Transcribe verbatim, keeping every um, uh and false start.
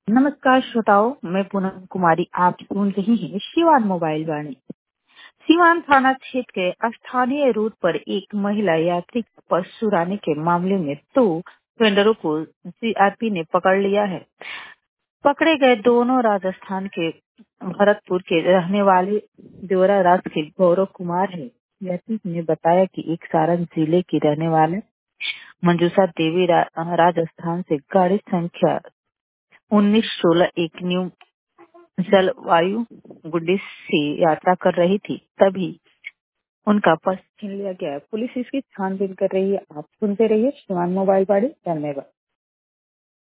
नमस्कार श्रोताओं, मैं पूनम कुमारी। आप सुन रही हैं सिवान मोबाइल वाणी। सिवान थाना क्षेत्र के स्थानीय रूट पर एक महिला यात्री को पर्स चुराने के मामले में दो वेंडरों को सीआरपी ने पकड़ लिया है। पकड़े गए दोनों राजस्थान के भरतपुर के रहने वाले देवरा राज के गौरव कुमार है। यात्री ने बताया कि एक सारण जिले की रहने वाले मंजूषा देवी रा, राजस्थान से गाड़ी संख्या उन्नीस सोलह एक न्यू जलवायु गुड्डी से यात्रा कर रही थी, तभी उनका पर्स छीन लिया गया। पुलिस इसकी छानबीन कर रही है। आप सुनते रहिए सिवान मोबाइल वाणी। धन्यवाद।